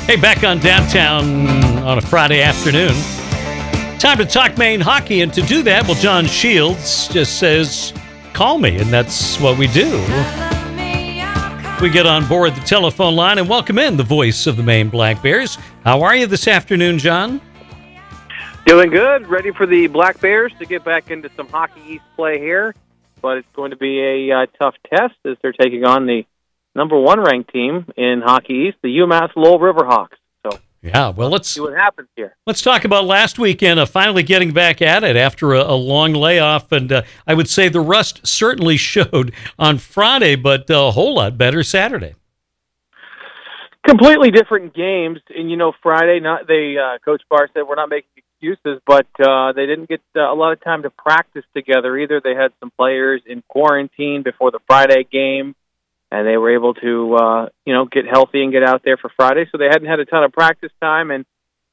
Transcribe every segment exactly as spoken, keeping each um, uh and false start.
Hey, back on Downtown on a Friday afternoon. Time to talk Maine hockey, and to do that, well, John Shields just says, call me, and that's what we do. We get on board the telephone line and welcome in the voice of the Maine Black Bears. How are you this afternoon, John? Doing good. Ready for the Black Bears to get back into some Hockey East play here, but it's going to be a uh, tough test as they're taking on the number one ranked team in Hockey East, the UMass Lowell Riverhawks. So yeah, well, let's see what happens here. Let's talk about last weekend, uh, finally getting back at it after a, a long layoff, and uh, I would say the rust certainly showed on Friday, but a whole lot better Saturday. Completely different games, and you know, Friday, not they. Uh, Coach Barr said we're not making excuses, but uh, they didn't get uh, a lot of time to practice together either. They had some players in quarantine before the Friday game, and they were able to, uh, you know, get healthy and get out there for Friday. So they hadn't had a ton of practice time, and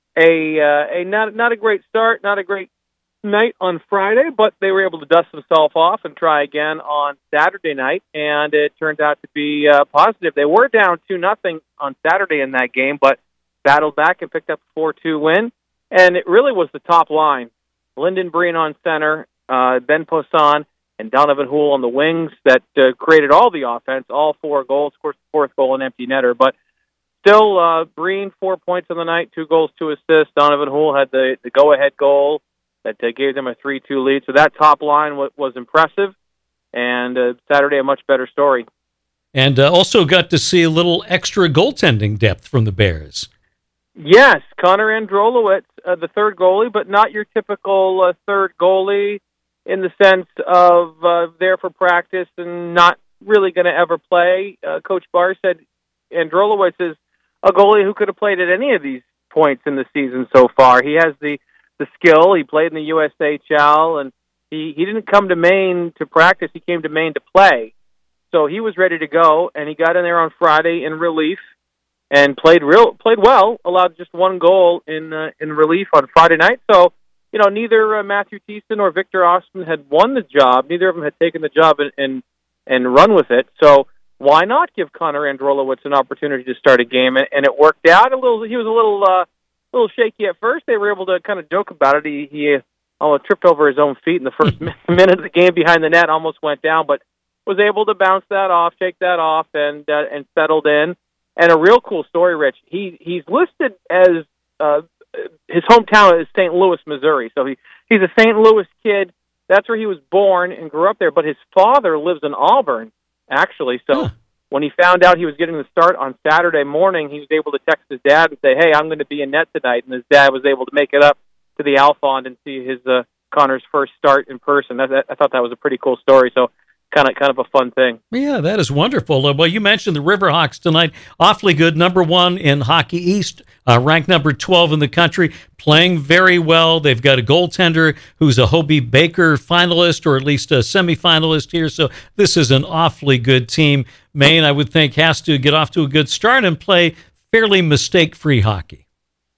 a uh, a not not a great start, not a great night on Friday, but they were able to dust themselves off and try again on Saturday night, and it turned out to be uh, positive. They were down two nothing on Saturday in that game, but battled back and picked up a four two win, and it really was the top line. Lyndon Breen on center, uh, Ben Poisson, and Donovan Houle on the wings that uh, created all the offense, all four goals. Of course, the fourth goal an empty netter, but still, uh, Breen, four points on the night, two goals, two assists. Donovan Houle had the, the go-ahead goal that uh, gave them a three two lead. So that top line w- was impressive, and uh, Saturday a much better story. And uh, also got to see a little extra goaltending depth from the Bears. Yes, Connor Androlowicz, uh, the third goalie, but not your typical uh, third goalie, in the sense of uh, there for practice and not really going to ever play. Uh, Coach Barr said Androlowicz is a goalie who could have played at any of these points in the season so far. He has the, the skill. He played in the U S H L, and he, he didn't come to Maine to practice. He came to Maine to play. So he was ready to go, and he got in there on Friday in relief and played real played well, allowed just one goal in uh, in relief on Friday night. So, you know, neither uh, Matthew Thiessen or Victor Austin had won the job. Neither of them had taken the job and, and and run with it. So why not give Connor Androlowicz an opportunity to start a game? And, and it worked out a little. He was a little uh, little shaky at first. They were able to kind of joke about it. He, he almost tripped over his own feet in the first minute of the game behind the net, almost went down, but was able to bounce that off, shake that off, and uh, and settled in. And a real cool story, Rich. He he's listed as uh, his hometown is Saint Louis, Missouri. So he, he's a Saint Louis kid. That's where he was born and grew up there. But his father lives in Auburn, actually. So huh. when he found out he was getting the start on Saturday morning, he was able to text his dad and say, "Hey, I'm going to be in net tonight." And his dad was able to make it up to the Alfond and see his uh, Connor's first start in person. I, I thought that was a pretty cool story. So. Kind of, kind of a fun thing. Yeah, that is wonderful. Uh, well, you mentioned the Riverhawks tonight. Awfully good. Number one in Hockey East, uh, ranked number twelve in the country, playing very well. They've got a goaltender who's a Hobie Baker finalist, or at least a semifinalist here. So this is an awfully good team. Maine, I would think, has to get off to a good start and play fairly mistake-free hockey.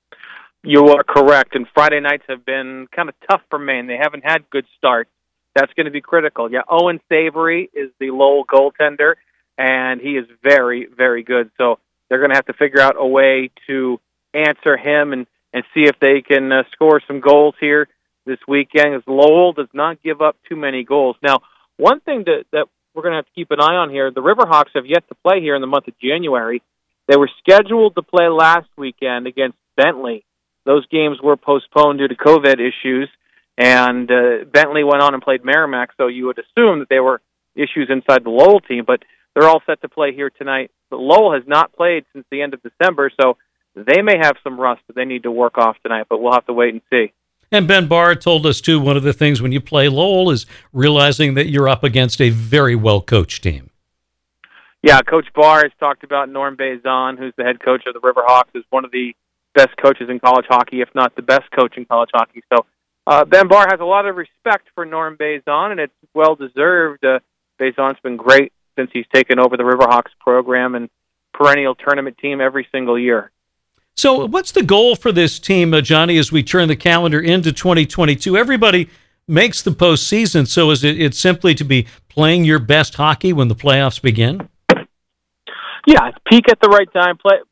You are correct. And Friday nights have been kind of tough for Maine. They haven't had good starts. That's going to be critical. Yeah, Owen Savory is the Lowell goaltender, and he is very, very good. So they're going to have to figure out a way to answer him and, and see if they can uh, score some goals here this weekend, as Lowell does not give up too many goals. Now, one thing that, that we're going to have to keep an eye on here, the Riverhawks have yet to play here in the month of January. They were scheduled to play last weekend against Bentley. Those games were postponed due to COVID issues. And uh, Bentley went on and played Merrimack, so you would assume that there were issues inside the Lowell team, but they're all set to play here tonight. But Lowell has not played since the end of December, so they may have some rust that they need to work off tonight, but we'll have to wait and see. And Ben Barr told us, too, one of the things when you play Lowell is realizing that you're up against a very well-coached team. Yeah, Coach Barr has talked about Norm Bazan, who's the head coach of the Riverhawks, is one of the best coaches in college hockey, if not the best coach in college hockey. So Uh, Ben Barr has a lot of respect for Norm Bazan, and it's well-deserved. Uh, Bazan's been great since he's taken over the Riverhawks program and perennial tournament team every single year. So what's the goal for this team, uh, Johnny, as we turn the calendar into twenty twenty-two? Everybody makes the postseason, so is it it's simply to be playing your best hockey when the playoffs begin? Yeah, peak at the right time, play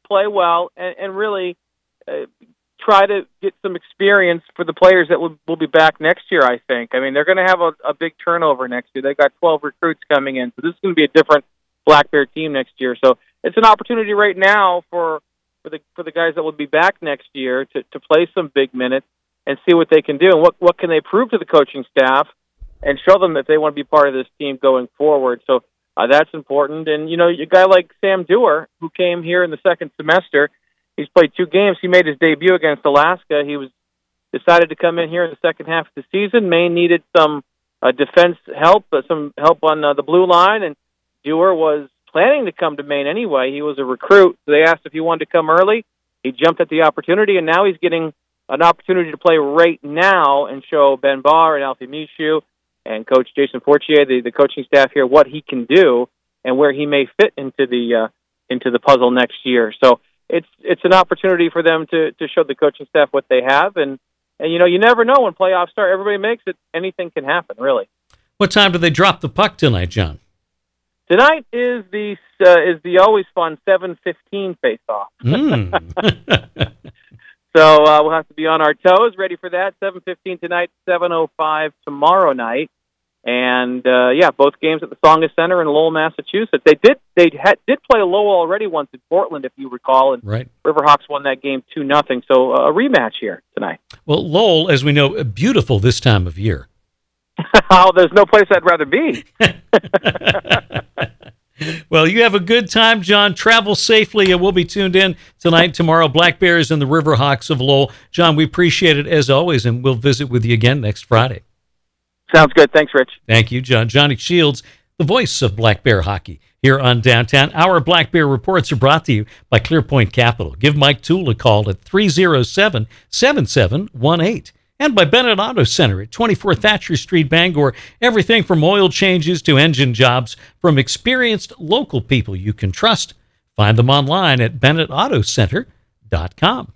play well, and, and really uh, try to get some experience for the players that will, will be back next year, I think. I mean, they're going to have a, a big turnover next year. They've got twelve recruits coming in, so this is going to be a different Black Bear team next year. So it's an opportunity right now for, for the for the guys that will be back next year to, to play some big minutes and see what they can do and what, what can they prove to the coaching staff and show them that they want to be part of this team going forward. So uh, that's important. And, you know, a guy like Sam Dewar, who came here in the second semester, he's played two games. He made his debut against Alaska. He was decided to come in here in the second half of the season. Maine needed some uh, defense help, uh, some help on uh, the blue line, and Dewar was planning to come to Maine anyway. He was a recruit. So they asked if he wanted to come early. He jumped at the opportunity, and now he's getting an opportunity to play right now and show Ben Barr and Alfie Michaud and Coach Jason Fortier, the, the coaching staff here, what he can do and where he may fit into the uh, into the puzzle next year. So it's it's an opportunity for them to, to show the coaching staff what they have. And, and, you know, you never know when playoffs start. Everybody makes it. Anything can happen, really. What time do they drop the puck tonight, John? Tonight is the uh, is the always fun seven fifteen face-off. Mm. So uh, we'll have to be on our toes, ready for that. seven fifteen tonight, seven oh five tomorrow night. And, uh, yeah, both games at the Tsongas Center in Lowell, Massachusetts. They did they had, did play Lowell already once in Portland, if you recall, and right. Riverhawks won that game two nothing. So uh, a rematch here tonight. Well, Lowell, as we know, beautiful this time of year. Oh, there's no place I'd rather be. Well, you have a good time, John. Travel safely, and we'll be tuned in tonight, tomorrow. Black Bears and the Riverhawks of Lowell. John, we appreciate it as always, and we'll visit with you again next Friday. Sounds good. Thanks, Rich. Thank you, John. Johnny Shields, the voice of Black Bear hockey here on Downtown. Our Black Bear reports are brought to you by ClearPoint Capital. Give Mike Toole a call at three oh seven, seven seven one eight. And by Bennett Auto Center at twenty-four Thatcher Street, Bangor. Everything from oil changes to engine jobs from experienced local people you can trust. Find them online at bennett auto center dot com.